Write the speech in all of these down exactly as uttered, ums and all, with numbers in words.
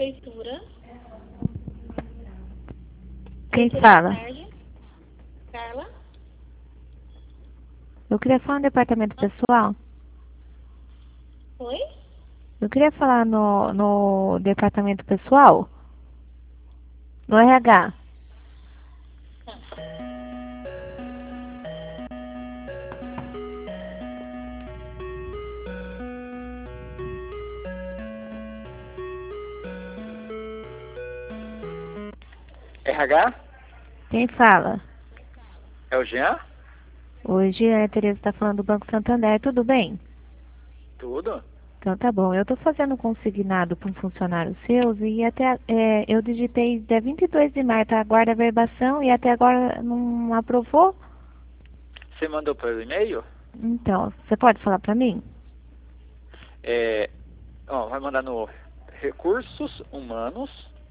prefeitura. Quem Prefeitura fala? da tarde. Carla. Eu queria falar no departamento pessoal. Oi? Eu queria falar no, no departamento pessoal. No R H. R H? Quem fala? É o Jean? Hoje a Tereza está falando do Banco Santander. Tudo bem? Tudo? Então tá bom. Eu estou fazendo um consignado para um funcionário seu e até é, eu digitei dia vinte e dois de março, aguarda a verbação e até agora não aprovou. Você mandou pelo e-mail? Então, você pode falar para mim? É, ó, vai mandar no Recursos Humanos.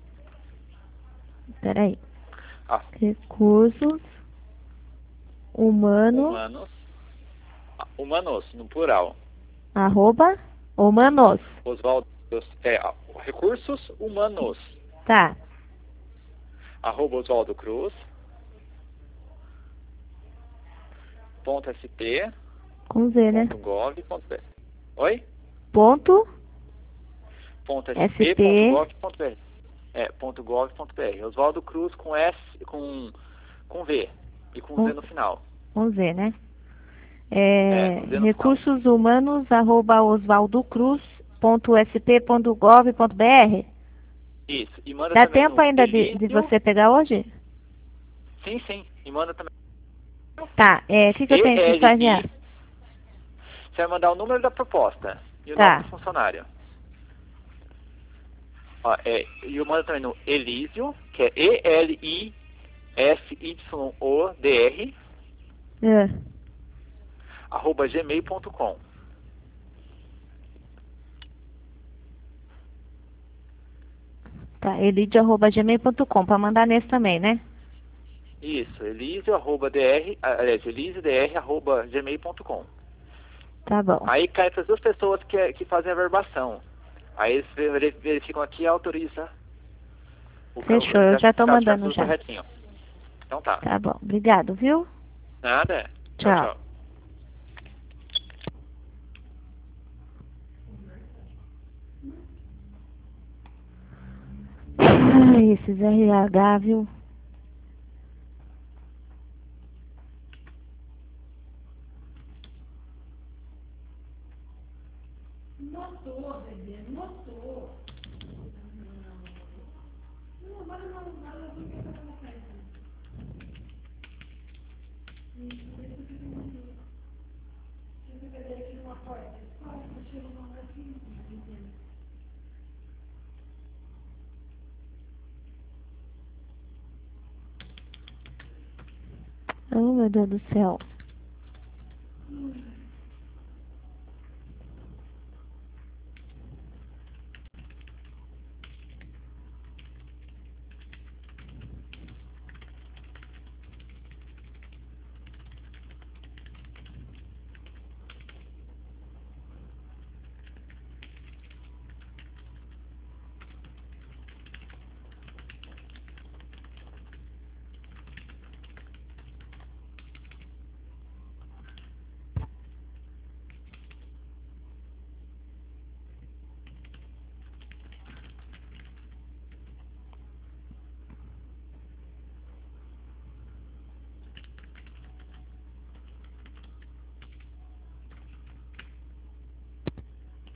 Peraí. Ah, Recursos humanos, humanos. Ah, humanos, no plural. arroba, humanos. Oswaldo. É, ah, Recursos Humanos. Tá. Arroba Oswaldo Cruz. Ponto sp. Com Z, né? Ponto gov. Ponto br. Oi? Ponto Ponto sp. Ponto sp. gov. Ponto br. É, ponto gov. Ponto br. Oswaldo Cruz com S, com, com V e com Com, Z no final. com Z, né? É, É, com Z no final. recursos humanos, arroba oswaldocruz.sp.gov.br. Isso. E manda Dá também tempo no ainda de, de Elísio. você pegar hoje? Sim, sim. E manda também Tá, é, o que, que eu tenho que E-L-I. fazer? Você vai mandar o número da proposta e o nome Tá, do funcionário. Ó, é, e eu mando também no Elísio, que é E L I S Y O D R, é, arroba gmail ponto com. tá, elide arroba gmail ponto com, pra mandar nesse também, né? Isso, Elísio, arroba dr, aliás, elísio dr, arroba gmail ponto com. Tá bom. Aí cai para as duas pessoas que, que fazem a verbação. Aí eles ver- verificam aqui e autoriza o Fechou, eu já tô certificado de mandando tudo já. corretinho. Então tá. Tá bom, obrigado, viu? Nada. Tchau, Tchau. tchau. Ai, esses R H, viu? Oh, meu Deus do céu.